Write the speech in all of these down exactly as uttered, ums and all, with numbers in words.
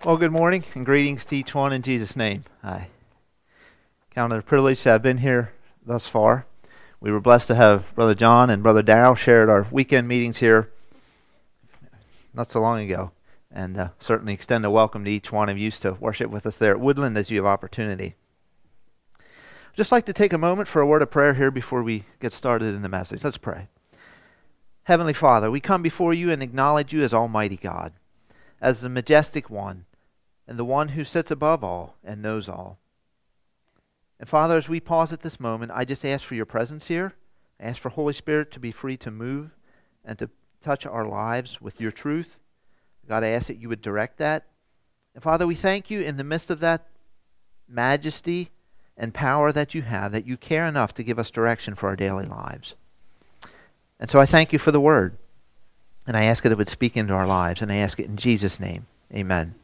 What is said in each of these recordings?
Well, good morning and greetings to each one in Jesus' name. I count it a privilege to have been here thus far. We were blessed to have Brother John and Brother Darrell shared our weekend meetings here not so long ago, and uh, certainly extend a welcome to each one of you to worship with us there at Woodland as you have opportunity. I'd just like to take a moment for a word of prayer here before we get started in the message. Let's pray. Heavenly Father, we come before you and acknowledge you as Almighty God, as the majestic one, and the one who sits above all and knows all. And Father, as we pause at this moment, I just ask for your presence here. I ask for Holy Spirit to be free to move and to touch our lives with your truth. God, I ask that you would direct that. And Father, we thank you in the midst of that majesty and power that you have, that you care enough to give us direction for our daily lives. And so I thank you for the word. And I ask that it would speak into our lives. And I ask it in Jesus' name. Amen.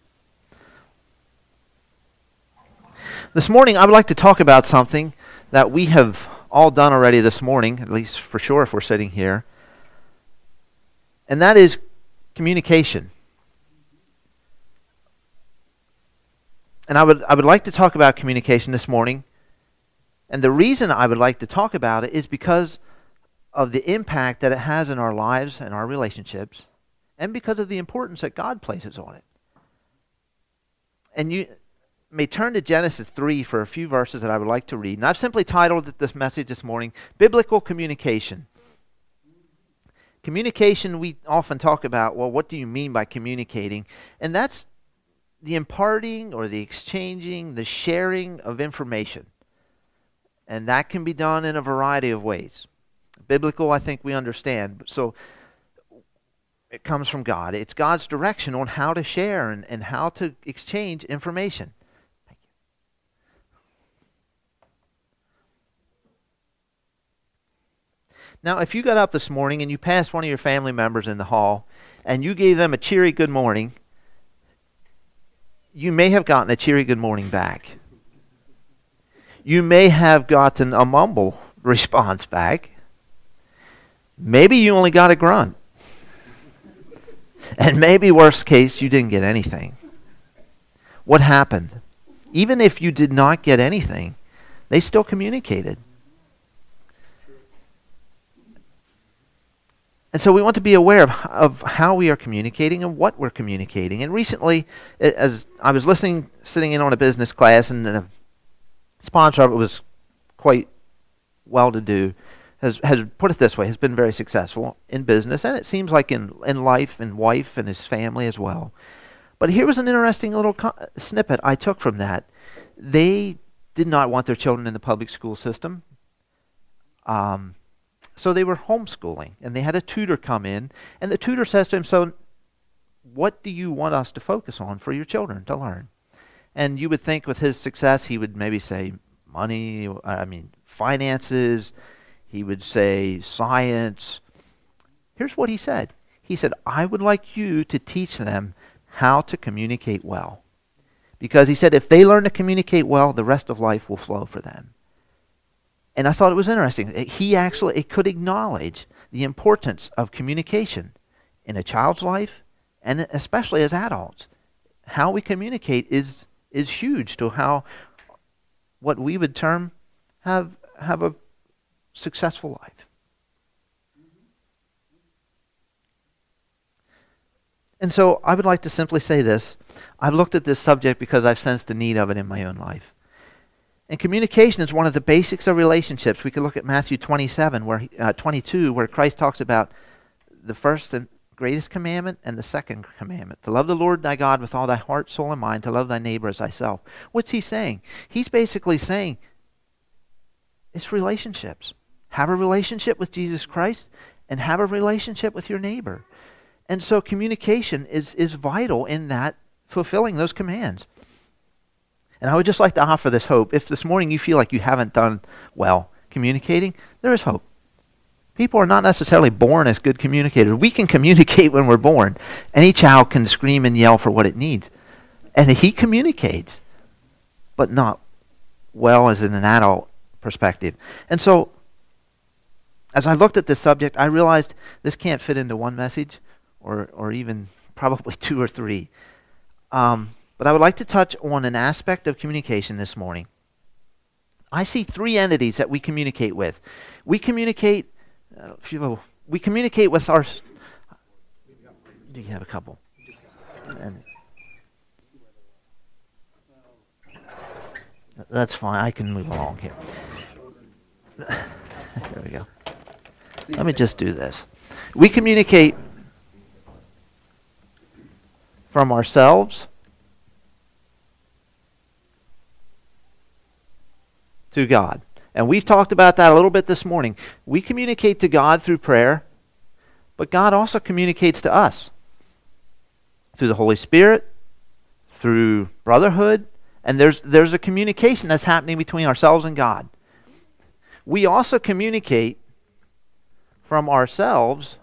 This morning, I would like to talk about something that we have all done already this morning, at least for sure if we're sitting here, and that is communication. And I would I would like to talk about communication this morning, and the reason I would like to talk about it is because of the impact that it has in our lives and our relationships, and because of the importance that God places on it. And you may turn to Genesis three for a few verses that I would like to read. And I've simply titled this message this morning, Biblical Communication. Communication, we often talk about, well, what do you mean by communicating? And that's the imparting or the exchanging, the sharing of information. And that can be done in a variety of ways. Biblical, I think we understand. So it comes from God. It's God's direction on how to share and, and how to exchange information. Now, if you got up this morning and you passed one of your family members in the hall and you gave them a cheery good morning, you may have gotten a cheery good morning back. You may have gotten a mumble response back. Maybe you only got a grunt. And maybe, worst case, you didn't get anything. What happened? Even if you did not get anything, they still communicated. And so we want to be aware of, of how we are communicating and what we're communicating. And recently, as I was listening, sitting in on a business class, and the sponsor of it was quite well-to-do, has, has put it this way, has been very successful in business, and it seems like in, in life, and wife, and his family as well. But here was an interesting little co- snippet I took from that. They did not want their children in the public school system. Um... So they were homeschooling, and they had a tutor come in, and the tutor says to him, so what do you want us to focus on for your children to learn? And you would think with his success, he would maybe say money, I mean finances, he would say science. Here's what he said. He said, I would like you to teach them how to communicate well. Because he said if they learn to communicate well, the rest of life will flow for them. And I thought it was interesting. He actually it could acknowledge the importance of communication in a child's life, and especially as adults. How we communicate is is huge to how what we would term have have a successful life. And so I would like to simply say this. I've looked at this subject because I've sensed the need of it in my own life. And communication is one of the basics of relationships. We could look at Matthew twenty-seven, where uh, twenty-two, where Christ talks about the first and greatest commandment and the second commandment, to love the Lord thy God with all thy heart, soul, and mind, to love thy neighbor as thyself. What's he saying? He's basically saying it's relationships. Have a relationship with Jesus Christ and have a relationship with your neighbor. And so communication is, is vital in that, fulfilling those commands. And I would just like to offer this hope. If this morning you feel like you haven't done well communicating, there is hope. People are not necessarily born as good communicators. We can communicate when we're born. Any child can scream and yell for what it needs. And he communicates, but not well as in an adult perspective. And so, as I looked at this subject, I realized this can't fit into one message or, or even probably two or three. Um, But I would like to touch on an aspect of communication this morning. I see three entities that we communicate with. We communicate, uh, we communicate with our. Do you have a couple? And that's fine. I can move along here. There we go. Let me just do this. We communicate from ourselves to God. And we've talked about that a little bit this morning. We communicate to God through prayer, but God also communicates to us through the Holy Spirit, through brotherhood, and there's there's a communication that's happening between ourselves and God. We also communicate from ourselves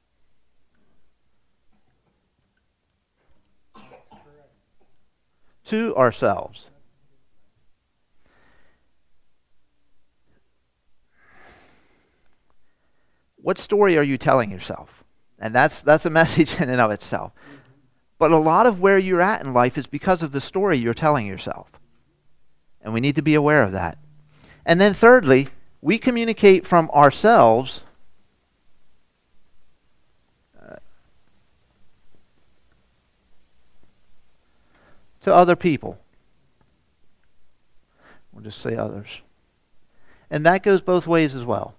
to ourselves. What story are you telling yourself? And that's that's a message in and of itself. But a lot of where you're at in life is because of the story you're telling yourself. And we need to be aware of that. And then thirdly, we communicate from ourselves uh, to other people. We'll just say others. And that goes both ways as well.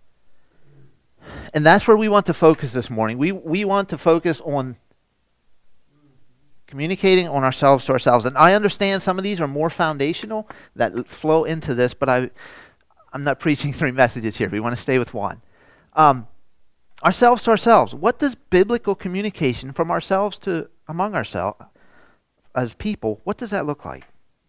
And that's where we want to focus this morning. We we want to focus on communicating on ourselves to ourselves. And I understand some of these are more foundational that flow into this, but I, I'm not preaching three messages here. We want to stay with one. Um, ourselves to ourselves. What does biblical communication from ourselves to among ourselves as people, what does that look like?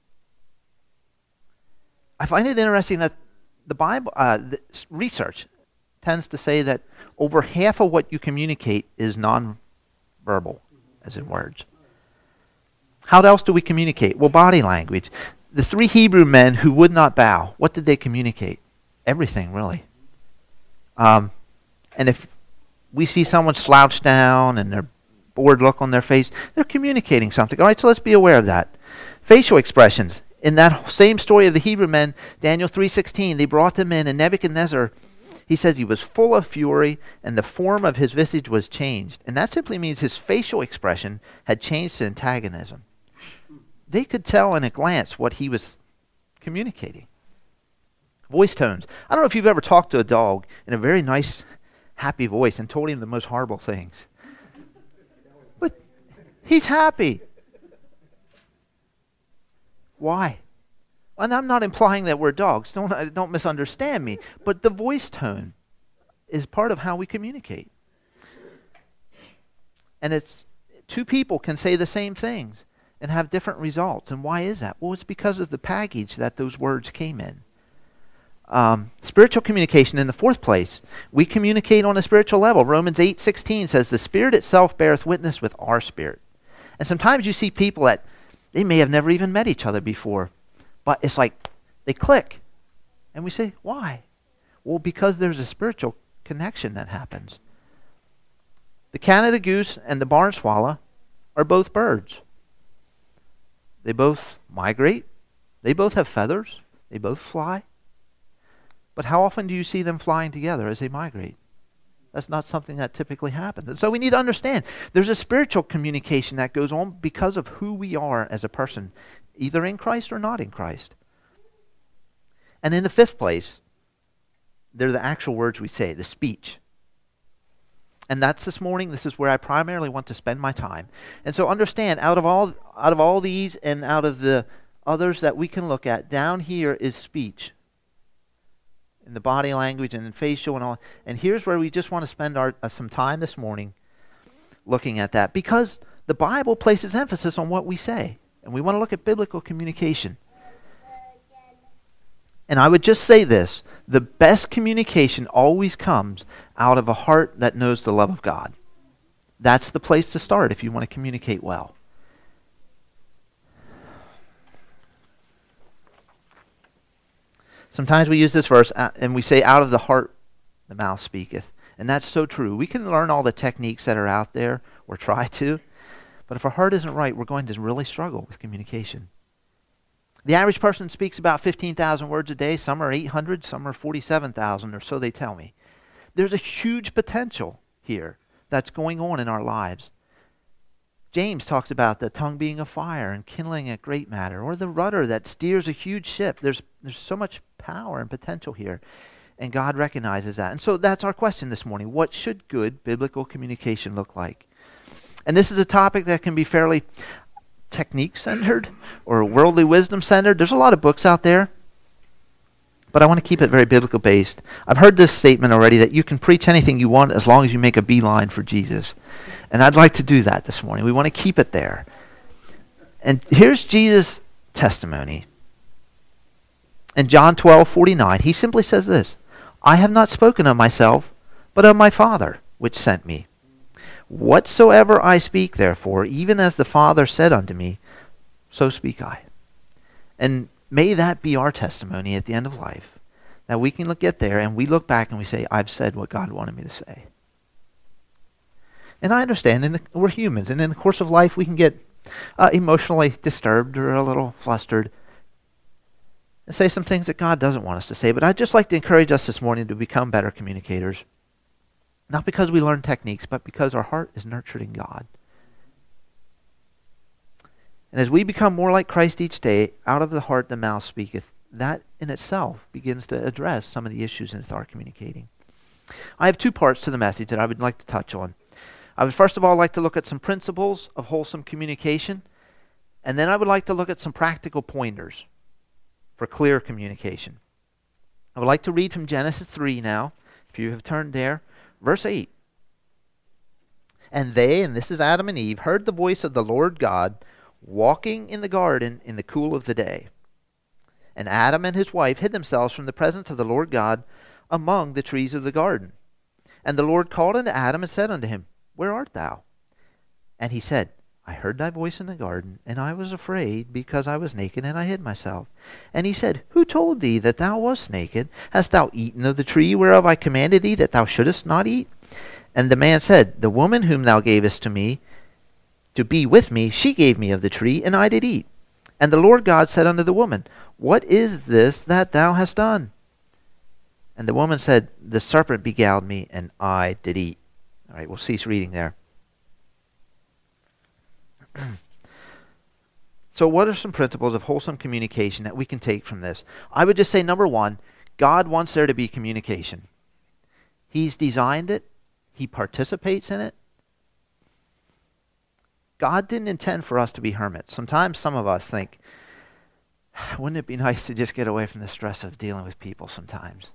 I find it interesting that the Bible, uh, the research tends to say that over half of what you communicate is non-verbal, as in words. How else do we communicate? Well, body language. The three Hebrew men who would not bow, what did they communicate? Everything, really. Um, and if we see someone slouched down and their bored look on their face, they're communicating something. All right, so let's be aware of that. Facial expressions. In that same story of the Hebrew men, Daniel three sixteen, they brought them in, and Nebuchadnezzar, he says he was full of fury, and the form of his visage was changed. And that simply means his facial expression had changed to antagonism. They could tell in a glance what he was communicating. Voice tones. I don't know if you've ever talked to a dog in a very nice, happy voice and told him the most horrible things. But he's happy. Why? And I'm not implying that we're dogs. Don't, don't misunderstand me. But the voice tone is part of how we communicate. And it's two people can say the same things and have different results. And why is that? Well, it's because of the package that those words came in. Um, spiritual communication, in the fourth place, we communicate on a spiritual level. Romans eight sixteen says, the Spirit itself beareth witness with our spirit. And sometimes you see people that they may have never even met each other before, but it's like they click. And we say, why? Well, because there's a spiritual connection that happens. The Canada goose and the barn swallow are both birds. They both migrate. They both have feathers. They both fly. But how often do you see them flying together as they migrate? That's not something that typically happens. And so we need to understand there's a spiritual communication that goes on because of who we are as a person, either in Christ or not in Christ. And in the fifth place, they're the actual words we say, the speech. And that's this morning. This is where I primarily want to spend my time. And so understand, out of all out of all these and out of the others that we can look at, down here is speech. In the body language and in facial and all. And here's where we just want to spend our uh, some time this morning looking at that. Because the Bible places emphasis on what we say. And we want to look at biblical communication. And I would just say this, the best communication always comes out of a heart that knows the love of God. That's the place to start if you want to communicate well. Sometimes we use this verse uh, and we say, out of the heart the mouth speaketh. And that's so true. We can learn all the techniques that are out there, or try to, But if our heart isn't right, we're going to really struggle with communication. The average person speaks about fifteen thousand words a day. Some are eight hundred, some are forty-seven thousand, or so they tell me. There's a huge potential here that's going on in our lives. James talks about the tongue being a fire and kindling a great matter, or the rudder that steers a huge ship. There's, there's so much power and potential here, and God recognizes that. And so that's our question this morning. What should good biblical communication look like? And this is a topic that can be fairly technique-centered or worldly wisdom-centered. There's a lot of books out there, but I want to keep it very biblical-based. I've heard this statement already that you can preach anything you want as long as you make a beeline for Jesus. And I'd like to do that this morning. We want to keep it there. And here's Jesus' testimony. In John twelve forty-nine, he simply says this, I have not spoken of myself, but of my Father, which sent me. Whatsoever I speak, therefore, even as the Father said unto me, so speak I. And may that be our testimony at the end of life, that we can look get there and we look back and we say, I've said what God wanted me to say. And I understand, in the, we're humans, and in the course of life we can get uh, emotionally disturbed or a little flustered and say some things that God doesn't want us to say. But I'd just like to encourage us this morning to become better communicators. Not because we learn techniques, but because our heart is nurtured in God. And as we become more like Christ each day, out of the heart the mouth speaketh. That in itself begins to address some of the issues in our communicating. I have two parts to the message that I would like to touch on. I would first of all like to look at some principles of wholesome communication, and then I would like to look at some practical pointers for clear communication. I would like to read from Genesis three now, if you have turned there. Verse eight. And they, and this is Adam and Eve, heard the voice of the Lord God walking in the garden in the cool of the day. And Adam and his wife hid themselves from the presence of the Lord God among the trees of the garden. And the Lord called unto Adam and said unto him, Where art thou? And he said, I heard thy voice in the garden, and I was afraid, because I was naked, and I hid myself. And he said, Who told thee that thou wast naked? Hast thou eaten of the tree whereof I commanded thee that thou shouldest not eat? And the man said, The woman whom thou gavest to me, to be with me, she gave me of the tree, and I did eat. And the Lord God said unto the woman, What is this that thou hast done? And the woman said, The serpent beguiled me, and I did eat. All right, we'll cease reading there. So what are some principles of wholesome communication that we can take from this? I would just say, number one, God wants there to be communication. He's designed it. He participates in it. God didn't intend for us to be hermits. Sometimes some of us think, wouldn't it be nice to just get away from the stress of dealing with people sometimes?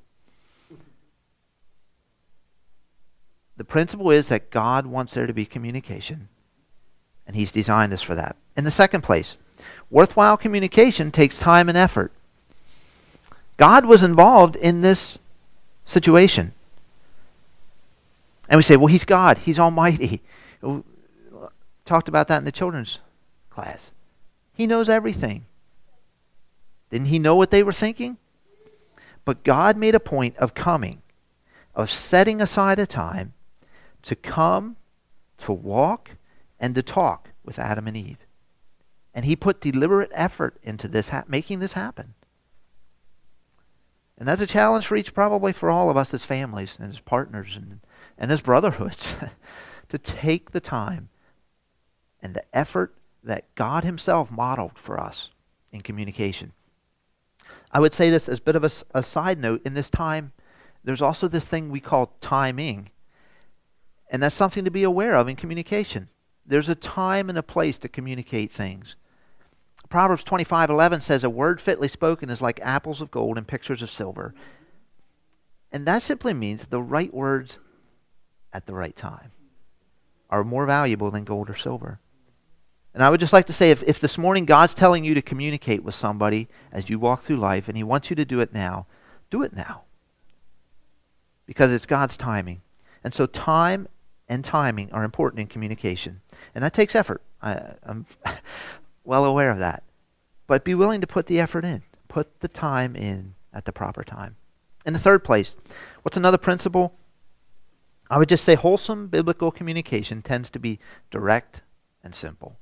The principle is that God wants there to be communication, and He's designed us for that. In the second place, worthwhile communication takes time and effort. God was involved in this situation. And we say, well, He's God. He's almighty. We talked about that in the children's class. He knows everything. Didn't He know what they were thinking? But God made a point of coming, of setting aside a time to come, to walk, and to talk with Adam and Eve. And He put deliberate effort into this, ha- making this happen. And that's a challenge for each, probably for all of us as families and as partners and, and as brotherhoods, to take the time and the effort that God Himself modeled for us in communication. I would say this as a bit of a, a side note. In this time, there's also this thing we call timing. And that's something to be aware of in communication. There's a time and a place to communicate things. Proverbs twenty-five eleven says, a word fitly spoken is like apples of gold and pictures of silver. And that simply means the right words at the right time are more valuable than gold or silver. And I would just like to say, if, if this morning God's telling you to communicate with somebody as you walk through life, and He wants you to do it now, do it now. Because it's God's timing. And so time and timing are important in communication. And that takes effort. I, I'm well aware of that. But be willing to put the effort in. Put the time in at the proper time. In the third place, what's another principle? I would just say wholesome biblical communication tends to be direct and simple.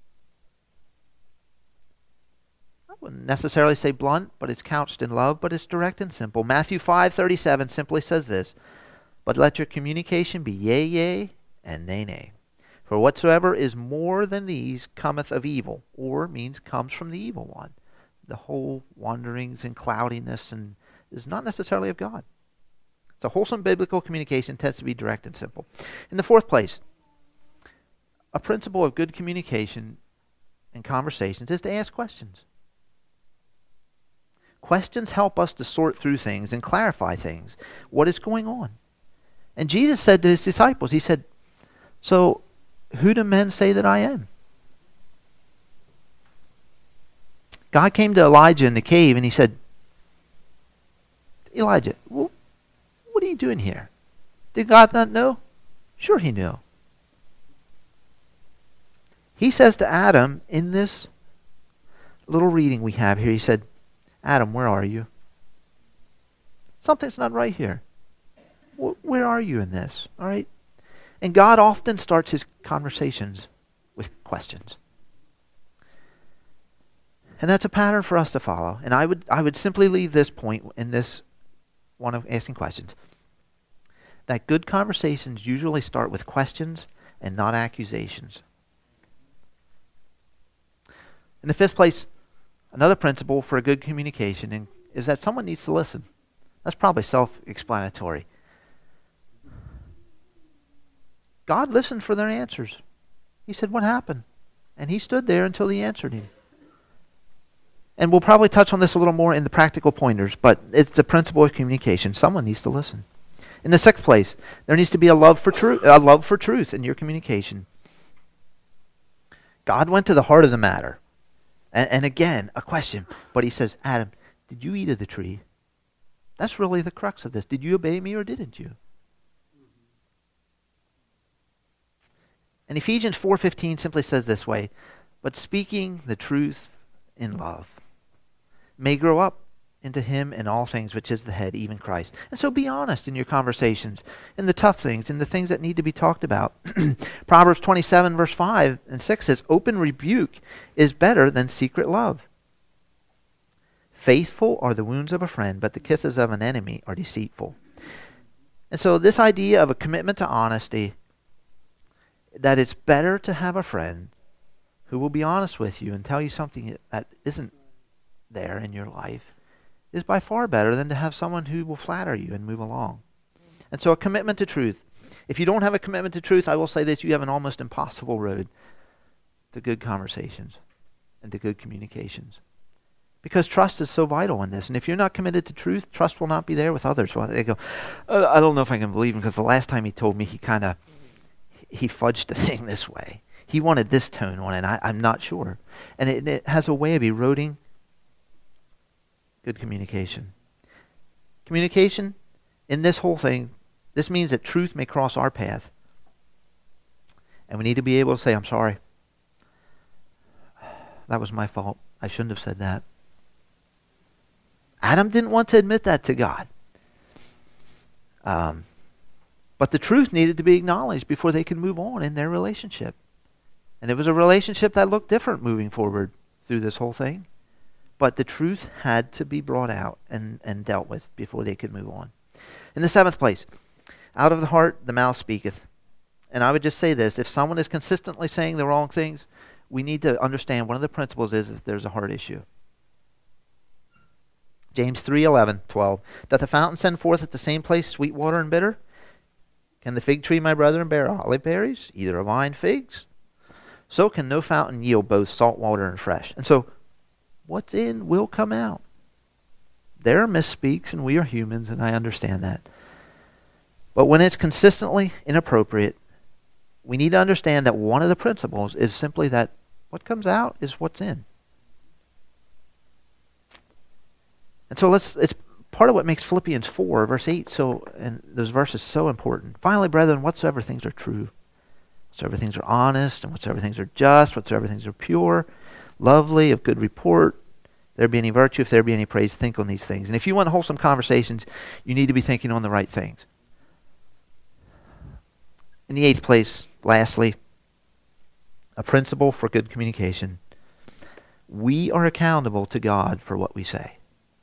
I wouldn't necessarily say blunt, but it's couched in love, but it's direct and simple. Matthew five thirty-seven simply says this, "But let your communication be yea, yea, and nay, nay. For whatsoever is more than these cometh of evil," or means comes from the evil one. The whole wanderings and cloudiness and is not necessarily of God. So wholesome biblical communication tends to be direct and simple. In the fourth place, a principle of good communication and conversations is to ask questions. Questions help us to sort through things and clarify things. What is going on? And Jesus said to his disciples, he said, "So who do men say that I am?" God came to Elijah in the cave and he said, "Elijah, well, what are you doing here?" Did God not know? Sure he knew. He says to Adam in this little reading we have here, he said, "Adam, where are you? Something's not right here. Where are you in this?" All right? And God often starts his conversations with questions. And that's a pattern for us to follow. And I would I would simply leave this point in this one of asking questions. That good conversations usually start with questions and not accusations. In the fifth place, another principle for a good communication is that someone needs to listen. That's probably self-explanatory. God listened for their answers. He said, "What happened?" And he stood there until he answered him. And we'll probably touch on this a little more in the practical pointers, but it's a principle of communication. Someone needs to listen. In the sixth place, there needs to be a love for truth, a love for truth in your communication. God went to the heart of the matter. And, and again, a question. But he says, "Adam, did you eat of the tree?" That's really the crux of this. Did you obey me or didn't you? And Ephesians four fifteen simply says this way, "But speaking the truth in love may grow up into him in all things, which is the head, even Christ." And so be honest in your conversations, in the tough things, in the things that need to be talked about. Proverbs twenty-seven verse five and six says, "Open rebuke is better than secret love. Faithful are the wounds of a friend, but the kisses of an enemy are deceitful." And so this idea of a commitment to honesty, that it's better to have a friend who will be honest with you and tell you something that isn't there in your life, is by far better than to have someone who will flatter you and move along. And so a commitment to truth. If you don't have a commitment to truth, I will say this, you have an almost impossible road to good conversations and to good communications. Because trust is so vital in this. And if you're not committed to truth, trust will not be there with others. Well, they go, uh, I don't know if I can believe him because the last time he told me he kind of, he fudged the thing this way. He wanted this tone on it, and I, I'm not sure. And it, it has a way of eroding good communication. Communication, in this whole thing, this means that truth may cross our path. And we need to be able to say, "I'm sorry. That was my fault. I shouldn't have said that." Adam didn't want to admit that to God. Um, but the truth needed to be acknowledged before they could move on in their relationship. And it was a relationship that looked different moving forward through this whole thing. But the truth had to be brought out and, and dealt with before they could move on. In the seventh place, out of the heart the mouth speaketh. And I would just say this, if someone is consistently saying the wrong things, we need to understand one of the principles is that there's a heart issue. James three eleven, twelve. "Doth the fountain send forth at the same place sweet water and bitter? Can the fig tree, my brethren, bear olive berries, either a vine figs? So can no fountain yield both salt water and fresh." And so, what's in will come out. There are misspeaks, and we are humans, and I understand that. But when it's consistently inappropriate, we need to understand that one of the principles is simply that what comes out is what's in. And so let's, it's part of what makes Philippians four, verse eight, so, and those verses so important. "Finally, brethren, whatsoever things are true, whatsoever things are honest, and whatsoever things are just, whatsoever things are pure, lovely, of good report, if there be any virtue, if there be any praise, think on these things." And if you want wholesome conversations, you need to be thinking on the right things. In the eighth place, lastly, a principle for good communication. We are accountable to God for what we say.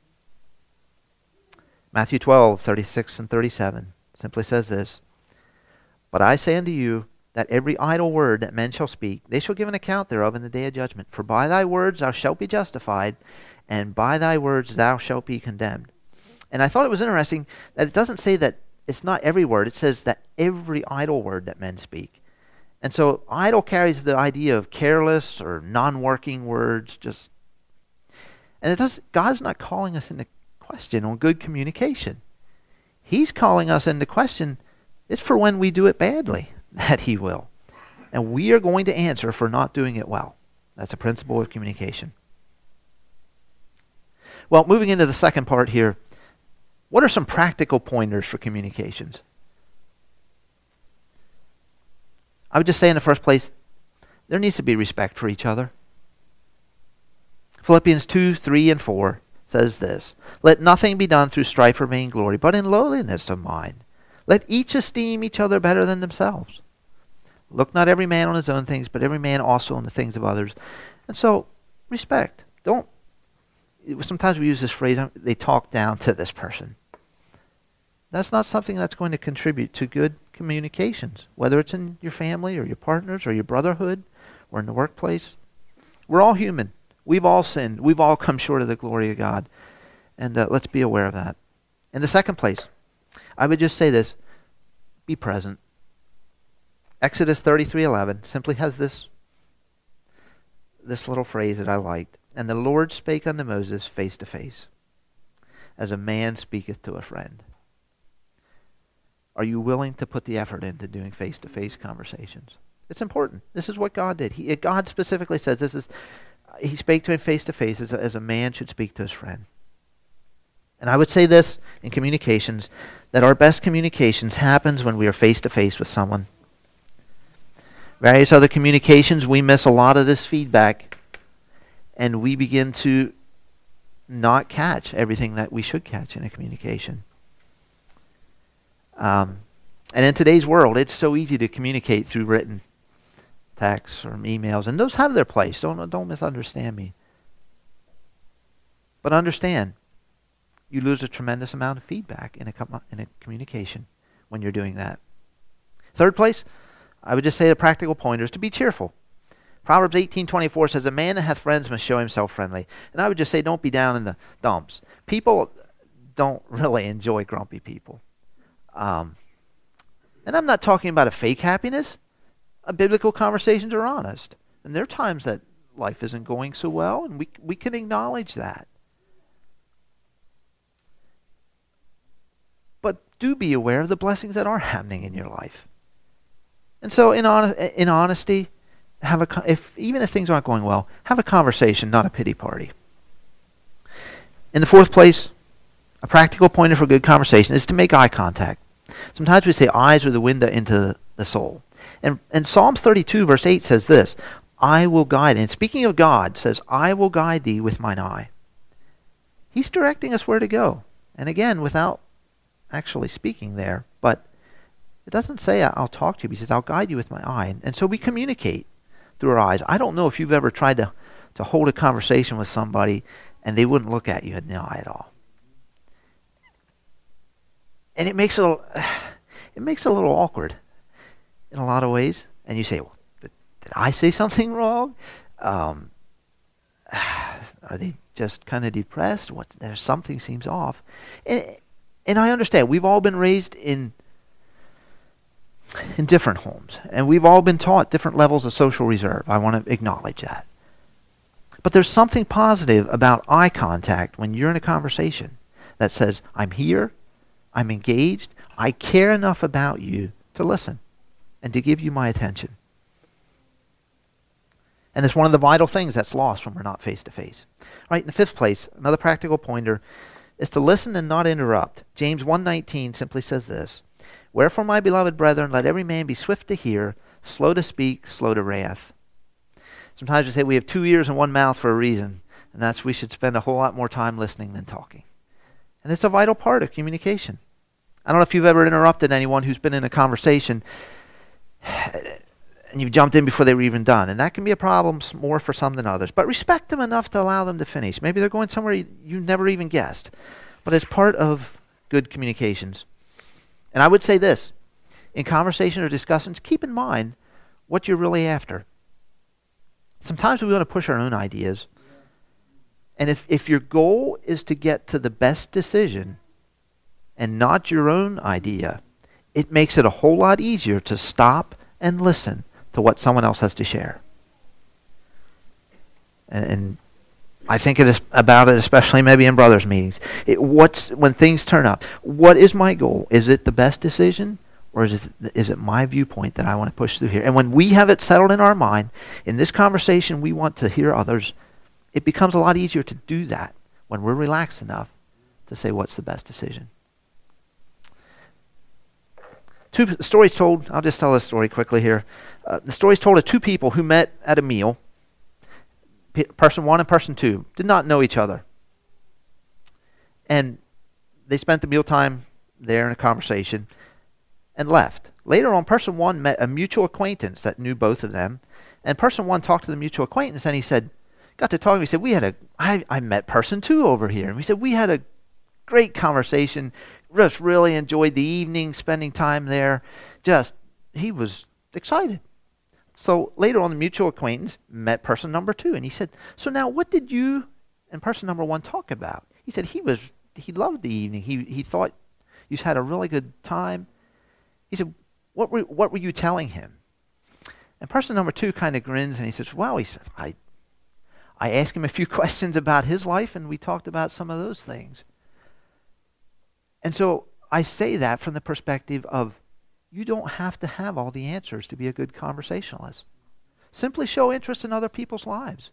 Matthew twelve, thirty-six and thirty-seven simply says this, "But I say unto you, that every idle word that men shall speak, they shall give an account thereof in the day of judgment. For by thy words thou shalt be justified, and by thy words thou shalt be condemned." And I thought it was interesting that it doesn't say that it's not every word. It says that every idle word that men speak. And so idle carries the idea of careless or non-working words. Just, and it does. God's not calling us into question on good communication. He's calling us into question. It's for when we do it badly that he will. And we are going to answer for not doing it well. That's a principle of communication. Well, moving into the second part here, what are some practical pointers for communications? I would just say in the first place, there needs to be respect for each other. Philippians two, three, and four says this, "Let nothing be done through strife or vainglory, but in lowliness of mind. Let each esteem each other better than themselves. Look not every man on his own things, but every man also on the things of others." And so, respect. Don't, sometimes we use this phrase, they talk down to this person. That's not something that's going to contribute to good communications, whether it's in your family or your partners or your brotherhood or in the workplace. We're all human. We've all sinned. We've all come short of the glory of God. And uh, let's be aware of that. In the second place, I would just say this, be present. Exodus thirty-three eleven simply has this, this little phrase that I liked. "And the Lord spake unto Moses face to face, as a man speaketh to a friend." Are you willing to put the effort into doing face-to-face conversations? It's important. This is what God did. He, God specifically says this is, he spake to him face-to-face as a, as a man should speak to his friend. And I would say this in communications, that our best communications happens when we are face-to-face with someone. Various other communications, we miss a lot of this feedback, and we begin to not catch everything that we should catch in a communication. Um, and in today's world, it's so easy to communicate through written texts or emails, and those have their place. Don't don't misunderstand me. But understand, you lose a tremendous amount of feedback in a com- in a communication when you're doing that. Third place, I would just say the practical pointer is to be cheerful. Proverbs eighteen twenty-four says, "A man that hath friends must show himself friendly." And I would just say, don't be down in the dumps. People don't really enjoy grumpy people. Um, and I'm not talking about a fake happiness. A biblical conversations are honest. And there are times that life isn't going so well, and we we can acknowledge that. But do be aware of the blessings that are happening in your life. And so in, on, in honesty, have a if even if things aren't going well, have a conversation, not a pity party. In the fourth place, a practical pointer for good conversation is to make eye contact. Sometimes we say eyes are the window into the soul. And, and Psalms thirty-two verse eight says this, "I will guide," and speaking of God, says, "I will guide thee with mine eye." He's directing us where to go. And again, without actually speaking there, but it doesn't say I'll talk to you. He says, "I'll guide you with my eye." And, and so we communicate through our eyes. I don't know if you've ever tried to, to hold a conversation with somebody and they wouldn't look at you in the eye at all. And it makes it a, it makes it a little awkward in a lot of ways. And you say, well, did, did I say something wrong? Um, are they just kind of depressed? What? There's something seems off. And, and I understand. We've all been raised in in different homes. And we've all been taught different levels of social reserve. I want to acknowledge that. But there's something positive about eye contact when you're in a conversation that says, I'm here, I'm engaged, I care enough about you to listen and to give you my attention. And it's one of the vital things that's lost when we're not face to face. Right, in the fifth place, another practical pointer is to listen and not interrupt. James one nineteen simply says this, "Wherefore, my beloved brethren, let every man be swift to hear, slow to speak, slow to wrath." Sometimes we say we have two ears and one mouth for a reason, and that's we should spend a whole lot more time listening than talking. And it's a vital part of communication. I don't know if you've ever interrupted anyone who's been in a conversation, and you've jumped in before they were even done. And that can be a problem more for some than others. But respect them enough to allow them to finish. Maybe they're going somewhere you, you never even guessed. But it's part of good communications. And I would say this. In conversation or discussions, keep in mind what you're really after. Sometimes we want to push our own ideas. And if, if your goal is to get to the best decision and not your own idea, it makes it a whole lot easier to stop and listen to what someone else has to share. And, and I think it is about it, especially maybe in brothers' meetings. It, what's when things turn up? What is my goal? Is it the best decision, or is it, is it my viewpoint that I want to push through here? And when we have it settled in our mind, in this conversation we want to hear others, it becomes a lot easier to do that when we're relaxed enough to say what's the best decision. Two stories told, I'll just tell this story quickly here. Uh, the story's told of two people who met at a meal. P- person one and person two did not know each other. And they spent the mealtime there in a conversation and left. Later on, person one met a mutual acquaintance that knew both of them. And person one talked to the mutual acquaintance and he said, got to talking, he said, we had a, I, I met person two over here. And we said, we had a great conversation. Just really enjoyed the evening, spending time there. Just, he was excited. So later on, the mutual acquaintance met person number two. And he said, so now what did you and person number one talk about? He said he was, he loved the evening. He he thought you had a really good time. He said, what were, what were you telling him? And person number two kind of grins and he says, well, he said, I, I asked him a few questions about his life and we talked about some of those things. And so I say that from the perspective of you don't have to have all the answers to be a good conversationalist. Simply show interest in other people's lives.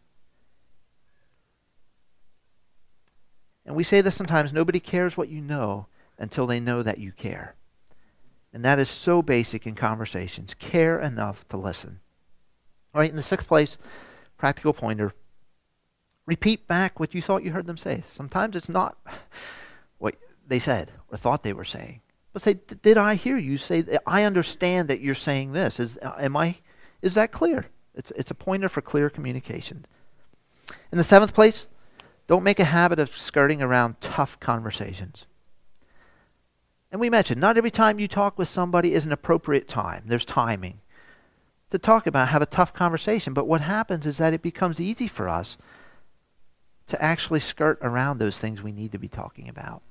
And we say this sometimes, nobody cares what you know until they know that you care. And that is so basic in conversations. Care enough to listen. All right, in the sixth place, practical pointer. Repeat back what you thought you heard them say. Sometimes it's not what they said or thought they were saying. But say, did I hear you say that? I understand that you're saying this. Is am I? Is that clear? It's it's a pointer for clear communication. In the seventh place, don't make a habit of skirting around tough conversations. And we mentioned, not every time you talk with somebody is an appropriate time. There's timing to talk about, have a tough conversation. But what happens is that it becomes easy for us to actually skirt around those things we need to be talking about.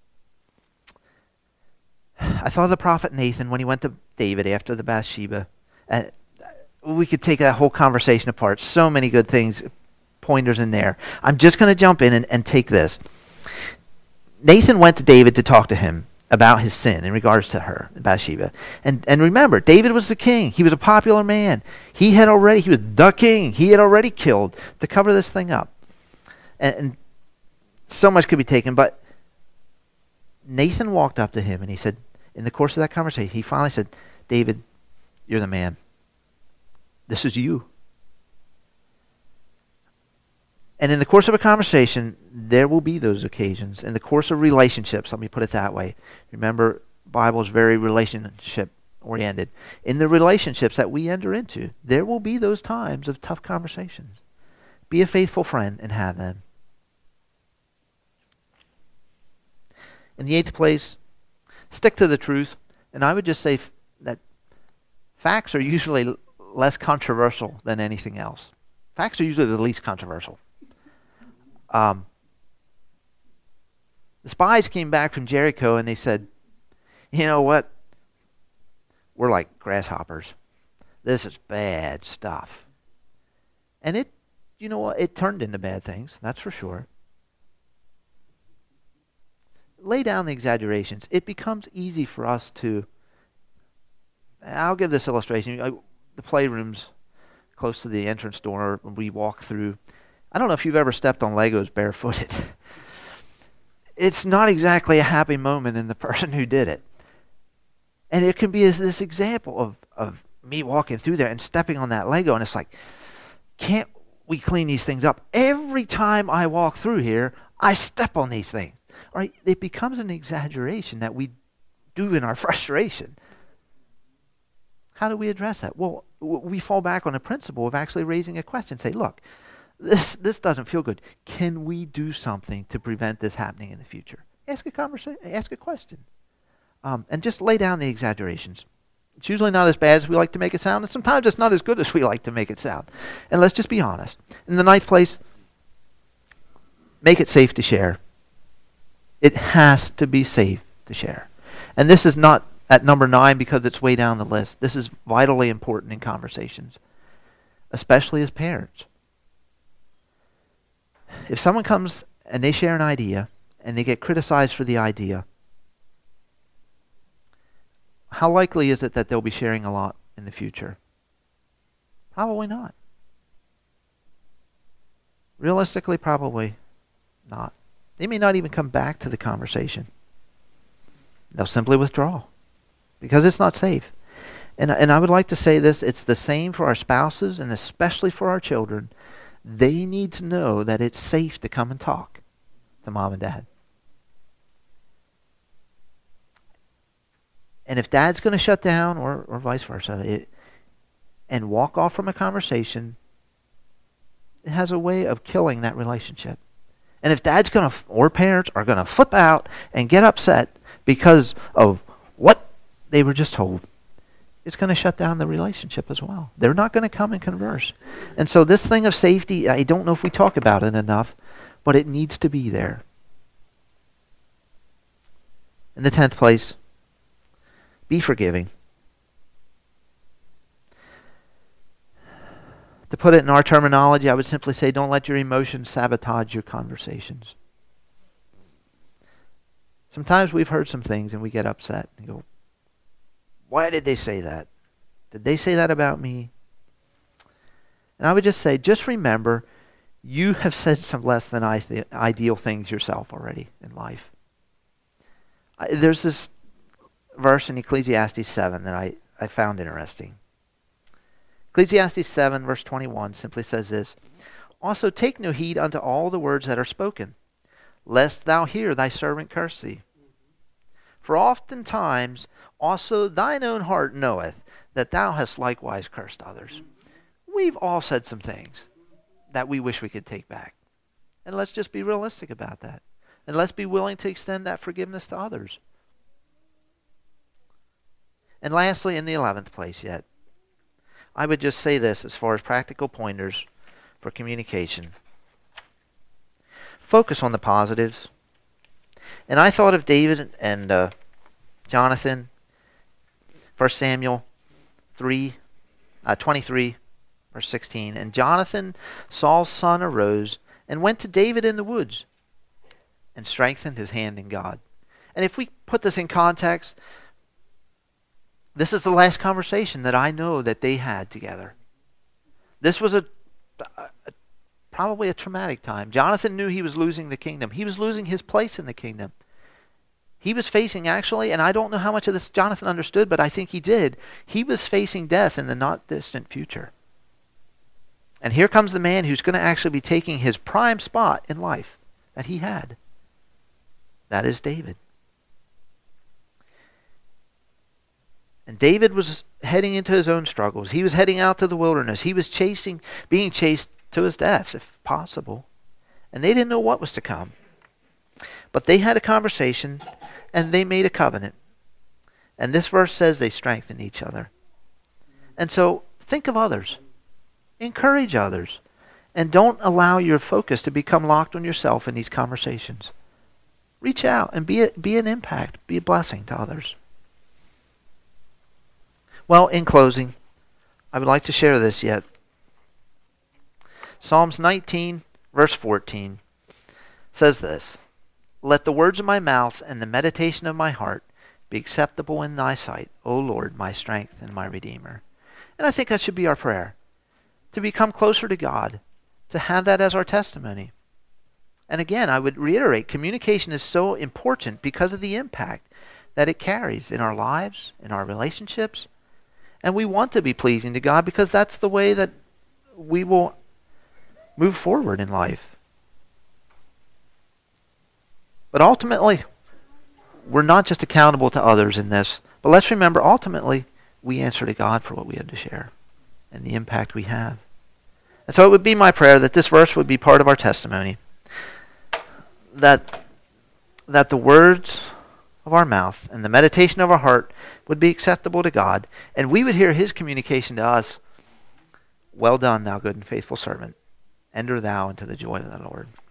I thought of the prophet Nathan when he went to David after the Bathsheba. Uh, we could take that whole conversation apart. So many good things, pointers in there. I'm just going to jump in and, and take this. Nathan went to David to talk to him about his sin in regards to her, Bathsheba. And and remember, David was the king. He was a popular man. He had already, he was the king. He had already killed to cover this thing up. And, and so much could be taken, but Nathan walked up to him and he said, in the course of that conversation, he finally said, David, you're the man. This is you. And in the course of a conversation, there will be those occasions. In the course of relationships, let me put it that way. Remember, Bible is very relationship-oriented. In the relationships that we enter into, there will be those times of tough conversations. Be a faithful friend and have them. In the eighth place, stick to the truth. And I would just say f- that facts are usually l- less controversial than anything else. Facts are usually the least controversial. Um, the spies came back from Jericho and they said, you know what? We're like grasshoppers. This is bad stuff. And it, you know what? It turned into bad things, that's for sure. Lay down the exaggerations. It becomes easy for us to, I'll give this illustration. I, the playrooms close to the entrance door when we walk through. I don't know if you've ever stepped on Legos barefooted. It's not exactly a happy moment in the person who did it. And it can be this, this example of, of me walking through there and stepping on that Lego, and it's like, can't we clean these things up? Every time I walk through here, I step on these things. All right, it becomes an exaggeration that we do in our frustration. How do we address that? Well, w- we fall back on the principle of actually raising a question. Say, look, this this doesn't feel good. Can we do something to prevent this happening in the future? Ask a conversation. Ask a question, um, and just lay down the exaggerations. It's usually not as bad as we like to make it sound, and sometimes it's not as good as we like to make it sound. And let's just be honest. In the ninth place, make it safe to share. It has to be safe to share. And this is not at number nine because it's way down the list. This is vitally important in conversations, especially as parents. If someone comes and they share an idea and they get criticized for the idea, how likely is it that they'll be sharing a lot in the future? Probably not. Realistically, probably not. They may not even come back to the conversation. They'll simply withdraw because it's not safe. And, and I would like to say this, it's the same for our spouses and especially for our children. They need to know that it's safe to come and talk to mom and dad. And if dad's going to shut down, or, or vice versa, it, and walk off from a conversation, it has a way of killing that relationship. And if dad's going to, or parents are going to flip out and get upset because of what they were just told, it's going to shut down the relationship as well. They're not going to come and converse. And so this thing of safety, I don't know if we talk about it enough, but it needs to be there. In the tenth place, be forgiving. To put it in our terminology, I would simply say don't let your emotions sabotage your conversations. Sometimes we've heard some things and we get upset and go, why did they say that? Did they say that about me? And I would just say, just remember, you have said some less than ideal things yourself already in life. I, there's this verse in Ecclesiastes seven that I, I found interesting. Ecclesiastes seven verse twenty-one simply says this, also take no heed unto all the words that are spoken, lest thou hear thy servant curse thee. For oftentimes also thine own heart knoweth that thou hast likewise cursed others. We've all said some things that we wish we could take back. And let's just be realistic about that. And let's be willing to extend that forgiveness to others. And lastly, in the eleventh place yet, I would just say this as far as practical pointers for communication. Focus on the positives. And I thought of David and uh, Jonathan, First Samuel three, uh, twenty-three, verse sixteen. And Jonathan, Saul's son, arose and went to David in the woods and strengthened his hand in God. And if we put this in context, this is the last conversation that I know that they had together. This was a, a, a probably a traumatic time. Jonathan knew he was losing the kingdom. He was losing his place in the kingdom. He was facing actually, and I don't know how much of this Jonathan understood, but I think he did. He was facing death in the not distant future. And here comes the man who's going to actually be taking his prime spot in life that he had. That is David. And David was heading into his own struggles. He was heading out to the wilderness. He was chasing, being chased to his death, if possible. And they didn't know what was to come. But they had a conversation, and they made a covenant. And this verse says they strengthened each other. And so, think of others. Encourage others. And don't allow your focus to become locked on yourself in these conversations. Reach out and be a, be an impact. Be a blessing to others. Well, in closing, I would like to share this yet. Psalms nineteen, verse fourteen, says this, let the words of my mouth and the meditation of my heart be acceptable in thy sight, O Lord, my strength and my Redeemer. And I think that should be our prayer, to become closer to God, to have that as our testimony. And again, I would reiterate, communication is so important because of the impact that it carries in our lives, in our relationships. And we want to be pleasing to God because that's the way that we will move forward in life. But ultimately, we're not just accountable to others in this, but let's remember, ultimately, we answer to God for what we have to share and the impact we have. And so it would be my prayer that this verse would be part of our testimony, that that the words of our mouth and the meditation of our heart would be acceptable to God, and we would hear his communication to us, well done, thou good and faithful servant. Enter thou into the joy of the Lord.